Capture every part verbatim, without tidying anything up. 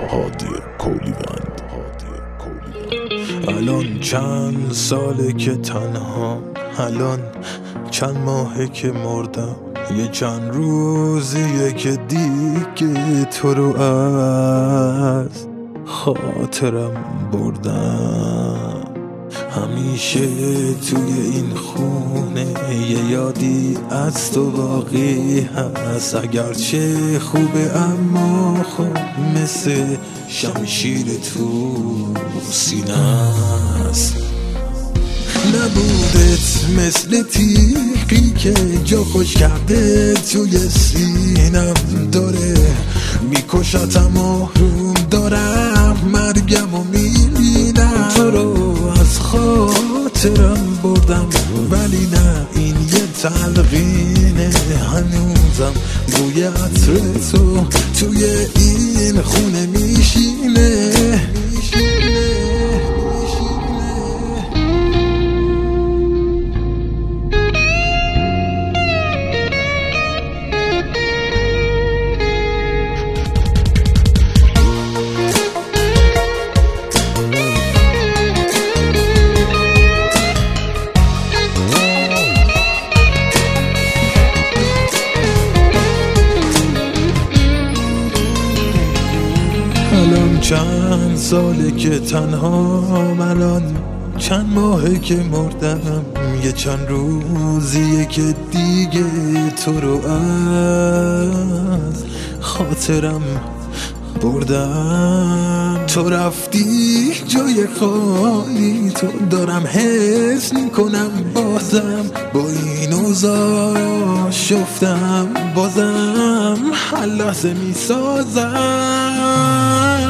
هادی کولیوند. الان چند ساله که تنها، الان چند ماهه که مردم، یه چند روزیه که دیگه تو رو از خاطرم بردم. همیشه توی این خونه یه یادی از تو باقی هست، اگرچه خوبه اما خب مثل شمشیر تو سینه است. نبودت مثل تیغی که جا خوش کرده توی سینم داره، میکشتم آروم دارم مرگم و میبینم. تو رو از خاطرم بردم ولی نه این یه تلقینه، هنوزم بوی عطر تو توی این خونه میشینه. الان چند ساله که تنها، الان چند ماهه که مردم، یه چند روزیه که دیگه تو رو از خاطرم بردم. تو رفتی جای خالی تو دارم حس میکنم، بازم با این اوضاع شفتم، بازم هر لحظه میسازم.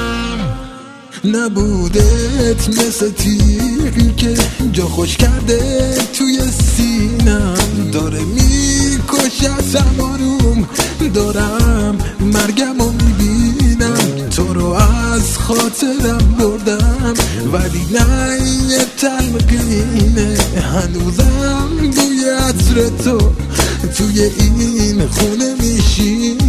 نبودت مثل تیغی که جا خوش کرده توی سینم داره میکشتم آروم دارم مرگم و میبینم. تو رو از خاطرم بردم ولی نه این یه تلقینه، هنوزم بوی عطر تو توی این خونه میشینه.